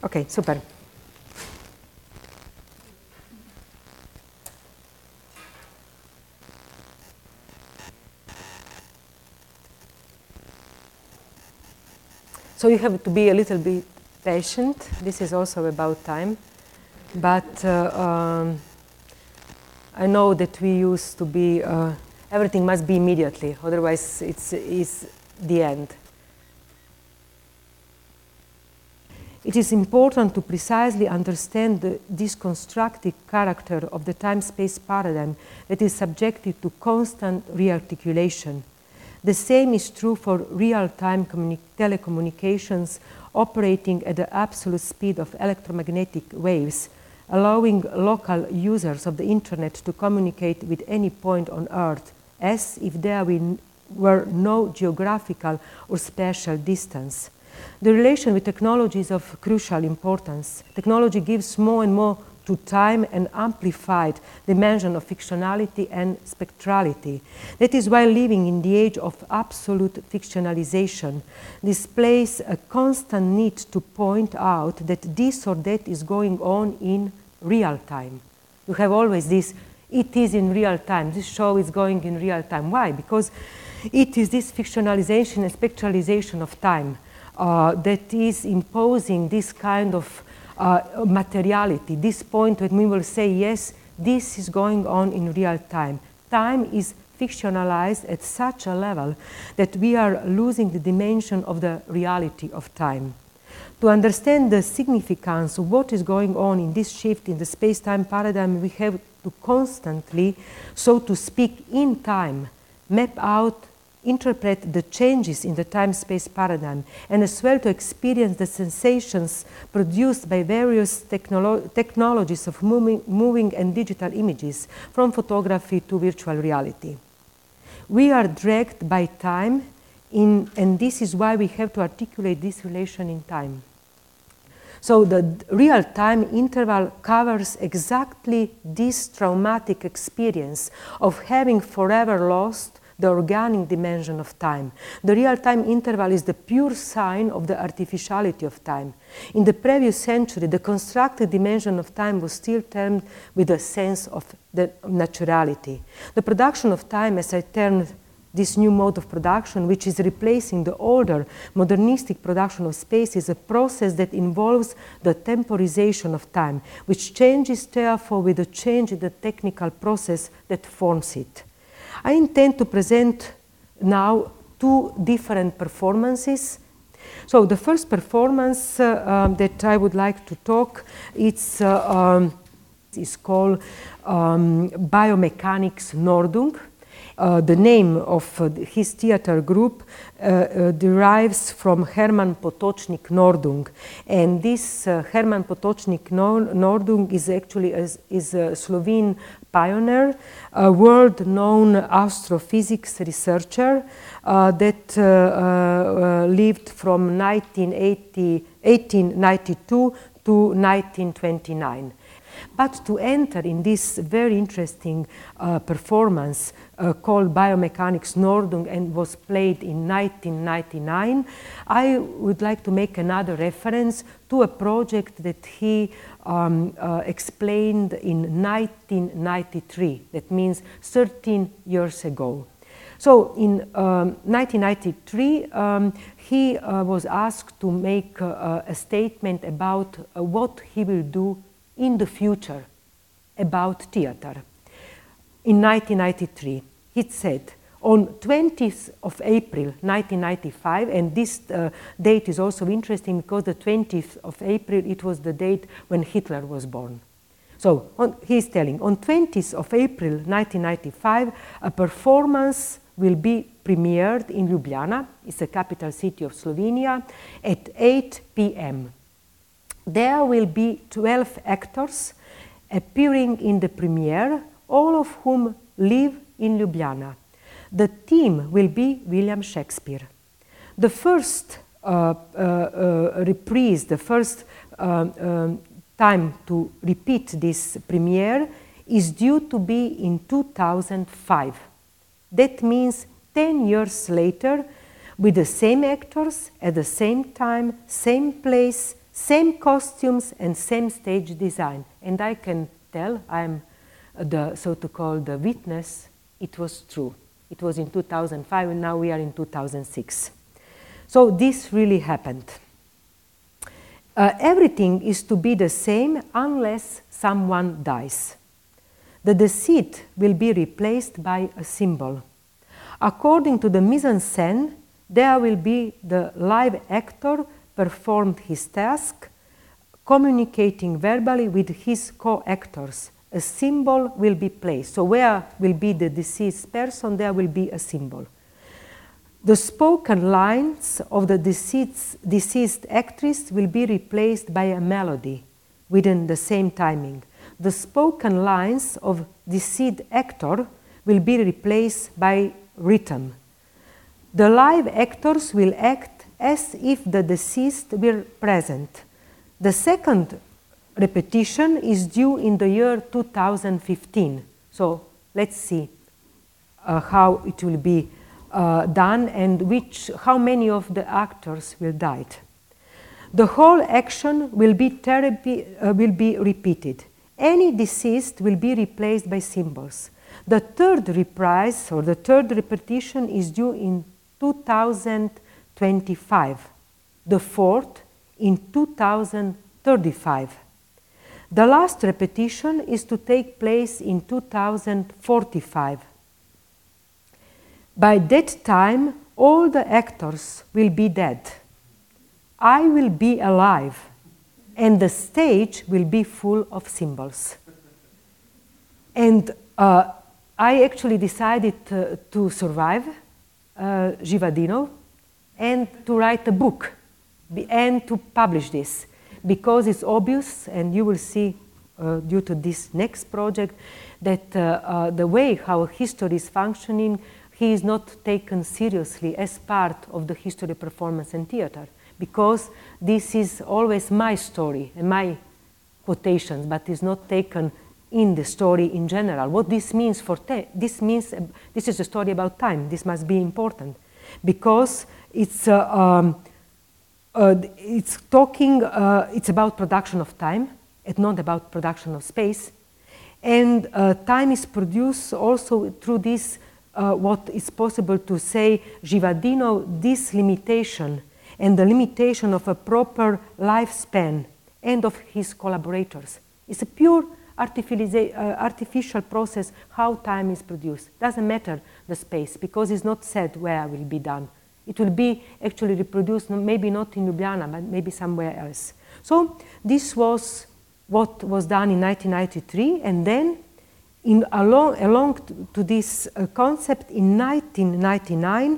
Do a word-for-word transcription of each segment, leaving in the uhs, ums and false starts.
Okay, super. So you have to be a little bit patient. This is also about time. But uh, um, I know that we used to be, uh, everything must be immediately, otherwise it's, it's the end. It is important to precisely understand the disconstructive character of the time-space paradigm that is subjected to constant rearticulation. The same is true for real-time telecommunications operating at the absolute speed of electromagnetic waves, allowing local users of the internet to communicate with any point on Earth as if there were no geographical or spatial distance. The relation with technology is of crucial importance. Technology gives more and more to time an amplified dimension of fictionality and spectrality. That is why living in the age of absolute fictionalization displays a constant need to point out that this or that is going on in real time. You have always this, it is in real time, this show is going in real time. Why? Because it is this fictionalization and spectralization of time uh, that is imposing this kind of Uh, materiality, this point when we will say, yes, this is going on in real time. Time is fictionalized at such a level that we are losing the dimension of the reality of time. To understand the significance of what is going on in this shift in the space-time paradigm, we have to constantly, so to speak, in time, map out, interpret the changes in the time-space paradigm, and as well to experience the sensations produced by various technolo technologies of moving, moving and digital images, from photography to virtual reality. We are dragged by time, in, and this is why we have to articulate this relation in time. So the real-time interval covers exactly this traumatic experience of having forever lost the organic dimension of time. The real-time interval is the pure sign of the artificiality of time. In the previous century, the constructed dimension of time was still termed with a sense of the naturality. The production of time, as I termed this new mode of production, which is replacing the older modernistic production of space, is a process that involves the temporization of time, which changes therefore with the change in the technical process that forms it. I intend to present now two different performances. So the first performance uh, um, that I would like to talk, it's uh, um, is called um, Biomechanics Nordung. Uh, the name of uh, his theater group uh, uh, derives from Hermann Potočnik Nordung, and this uh, Hermann Potočnik Nordung is actually a, is a Slovene pioneer, a world-known astrophysics researcher uh, that uh, uh, lived from eighteen ninety-two to nineteen twenty-nine. But to enter in this very interesting uh, performance uh, called Biomechanics Nordung and was played in nineteen ninety-nine, I would like to make another reference to a project that he um, uh, explained in nineteen ninety-three. That means thirteen years ago. So in um, nineteen ninety-three, um, he uh, was asked to make uh, a statement about uh, what he will do in the future about theater. In nineteen ninety-three, he said, on twentieth of April nineteen ninety-five, and this uh, date is also interesting because the twentieth of April, it was the date when Hitler was born. So on, he's telling, on twentieth of April nineteen ninety-five, a performance will be premiered in Ljubljana, it's the capital city of Slovenia, at eight p m There will be twelve actors appearing in the premiere, all of whom live in Ljubljana. The theme will be William Shakespeare. The first uh, uh, uh, reprise, the first uh, um, time to repeat this premiere is due to be in two thousand five. That means ten years later, with the same actors, at the same time, same place, Same costumes and same stage design. And I can tell, I'm the so-called the witness, it was true. It was in two thousand five, and now we are in two thousand six. So this really happened. Uh, everything is to be the same unless someone dies. The deceit will be replaced by a symbol. According to the mise-en-scène, there will be the live actor performed his task, communicating verbally with his co-actors. A symbol will be placed. So where will be the deceased person, there will be a symbol. The spoken lines of the deceased, deceased actress will be replaced by a melody within the same timing. The spoken lines of deceased actor will be replaced by rhythm. The live actors will act as if the deceased were present. The second repetition is due in the year two thousand fifteen. So let's see uh, how it will be uh, done and which, how many of the actors will die. The whole action will be, therapy, uh, will be repeated. Any deceased will be replaced by symbols. The third reprise or the third repetition is due in two thousand twenty-five. The fourth in two thousand thirty-five. The last repetition is to take place in two thousand forty-five. By that time, all the actors will be dead. I will be alive, and the stage will be full of symbols. And uh, I actually decided uh, to survive uh, Givadino and to write a book and to publish this, because it's obvious, and you will see uh, due to this next project, that uh, uh, the way how history is functioning, he is not taken seriously as part of the history of performance and theater, because this is always my story and my quotations, but is not taken in the story in general. What this means for this means uh, this is a story about time. This must be important, because it's uh, um, uh, it's talking. Uh, it's about production of time, and not about production of space. And uh, time is produced also through this. Uh, what is possible to say, Givadino, this limitation and the limitation of a proper lifespan and of his collaborators. It's a pure artificial, uh, artificial process how time is produced. Doesn't matter the space, because it's not said where it will be done. It will be actually reproduced, maybe not in Ljubljana, but maybe somewhere else. So this was what was done in nineteen ninety-three, and then in along, along to this uh, concept in nineteen ninety-nine,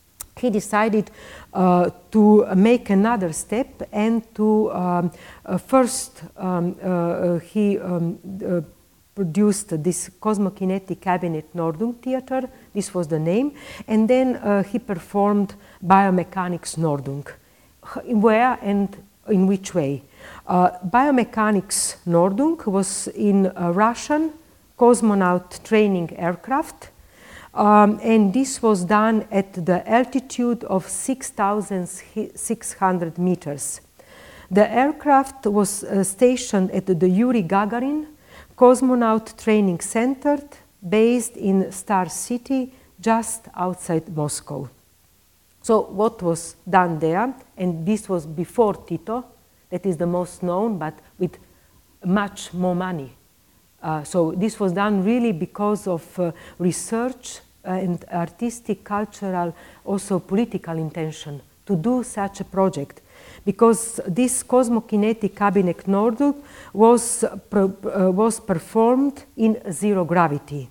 he decided uh, to make another step and to um, uh, first um, uh, he um, uh, produced this Cosmokinetic Cabinet Nordung Theater. This was the name, and then uh, he performed Biomechanics Nordung. Where and in which way? Uh, Biomechanics Nordung was in uh, Russian cosmonaut training aircraft, um, and this was done at the altitude of six thousand six hundred meters. The aircraft was uh, stationed at the Yuri Gagarin Cosmonaut Training Center, based in Star City, just outside Moscow. So what was done there, and this was before Tito, that is the most known, but with much more money. Uh, so this was done really because of uh, research uh, and artistic, cultural, also political intention to do such a project. Because this Cosmokinetic Cabinet Nordung was, uh, uh, was performed in zero gravity.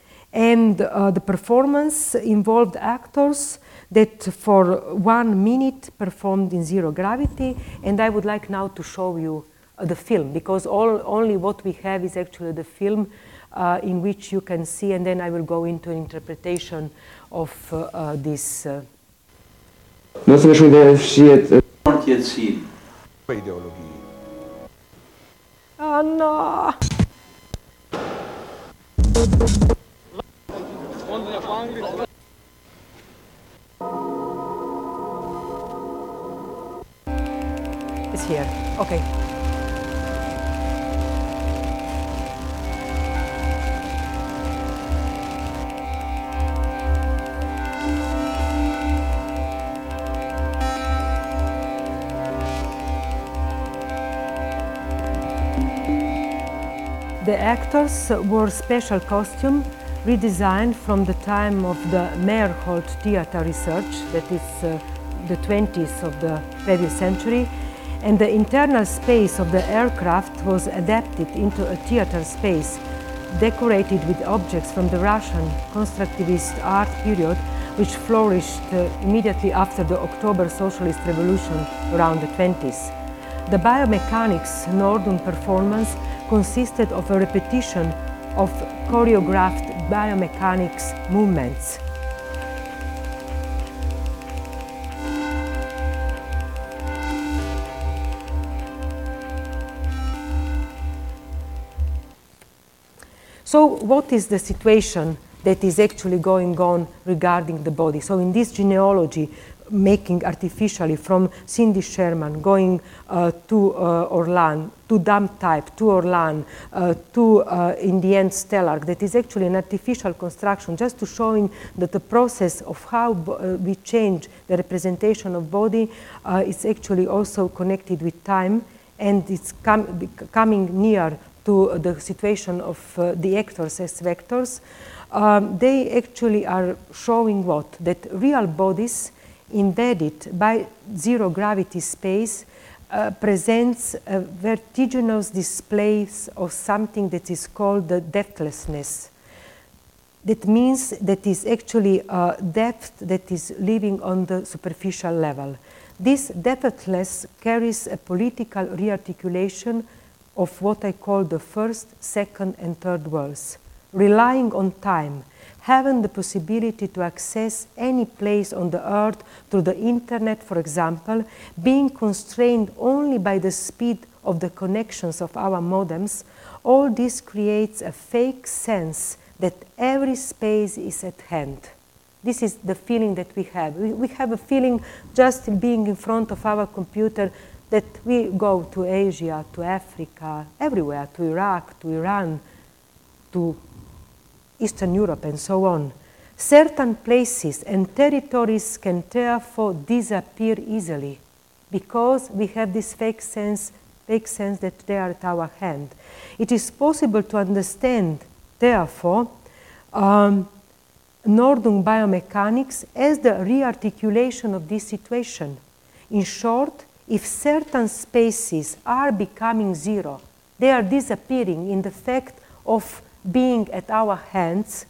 And uh, the performance involved actors that for one minute performed in zero gravity. And I would like now to show you the film, because all, only what we have is actually the film uh, in which you can see, and then I will go into an interpretation of uh, uh, this. Uh. Not yet seen. Oh no! here. Okay. The actors wore special costume redesigned from the time of the Meyerhold theater research, that is uh, the twenties of the previous century, and the internal space of the aircraft was adapted into a theater space decorated with objects from the Russian constructivist art period, which flourished uh, immediately after the October Socialist Revolution around the twenties. The biomechanics Nordung performance consisted of a repetition of choreographed biomechanics movements. So what is the situation that is actually going on regarding the body? So in this genealogy, making artificially from Cindy Sherman, going uh, to uh, Orlan, to dump type, to Orlan, uh, to uh, in the end Stellark, that is actually an artificial construction, just to showing that the process of how uh, we change the representation of body uh, is actually also connected with time, and it's com coming near to the situation of uh, the actors as vectors. Um, they actually are showing what? That real bodies embedded by zero gravity space uh, presents a vertiginous displays of something that is called the depthlessness. That means that is actually a depth that is living on the superficial level. This depthless carries a political rearticulation of what I call the first, second, and third worlds, relying on time, having the possibility to access any place on the earth through the internet, for example, being constrained only by the speed of the connections of our modems. All this creates a fake sense that every space is at hand. This is the feeling that we have. We, we have a feeling just being in front of our computer that we go to Asia, to Africa, everywhere, to Iraq, to Iran, to Eastern Europe, and so on. Certain places and territories can therefore disappear easily because we have this fake sense, fake sense that they are at our hand. It is possible to understand, therefore, um, Nordung biomechanics as the rearticulation of this situation. In short, if certain spaces are becoming zero, they are disappearing in the fact of being at our hands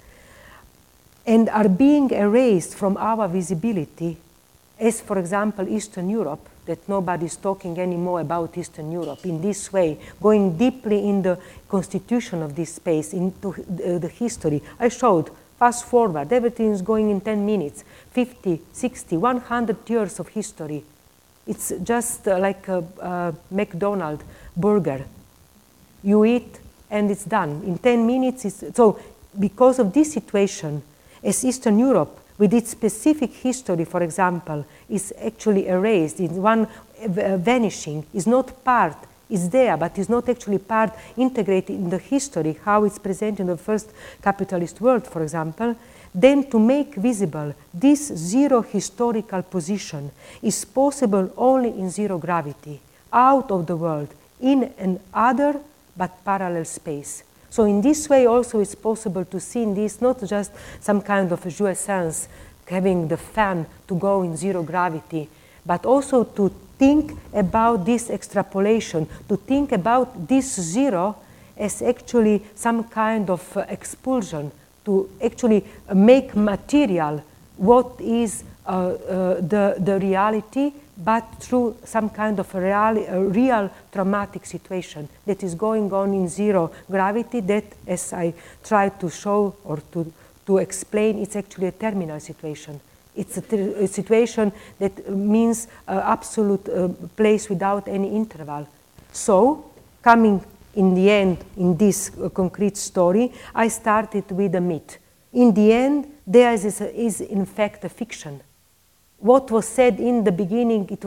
and are being erased from our visibility, as for example Eastern Europe, that nobody is talking anymore about Eastern Europe in this way, going deeply in the constitution of this space, into the, the history. I showed, fast forward, everything is going in ten minutes, fifty, sixty, one hundred years of history. It's just uh, like a, a McDonald's burger. You eat, and it's done. In ten minutes, it's, so because of this situation, as Eastern Europe, with its specific history, for example, is actually erased, is one uh, vanishing, is not part, is there, but is not actually part integrated in the history, how it's presented in the first capitalist world, for example, then to make visible this zero historical position is possible only in zero gravity, out of the world, in an other but parallel space. So in this way also it's possible to see in this not just some kind of a jouissance, having the fan to go in zero gravity, but also to think about this extrapolation, to think about this zero as actually some kind of uh, expulsion, to actually make material what is uh, uh, the, the reality, but through some kind of a real, a real traumatic situation that is going on in zero gravity that, as I tried to show or to, to explain, it's actually a terminal situation. It's a, a situation that means uh, absolute uh, place without any interval. So, coming in the end in this uh, concrete story, I started with a myth. In the end, there is, is in fact a fiction. What was said in the beginning, it was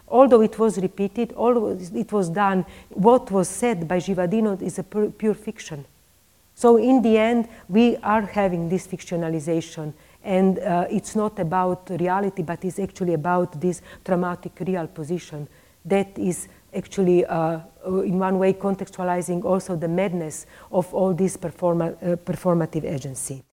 although it was repeated, although it was done, what was said by Givadino is a pure, pure fiction. So in the end, we are having this fictionalization, and uh, it's not about reality, but it's actually about this dramatic real position that is actually, uh, in one way, contextualizing also the madness of all this performa uh, performative agency.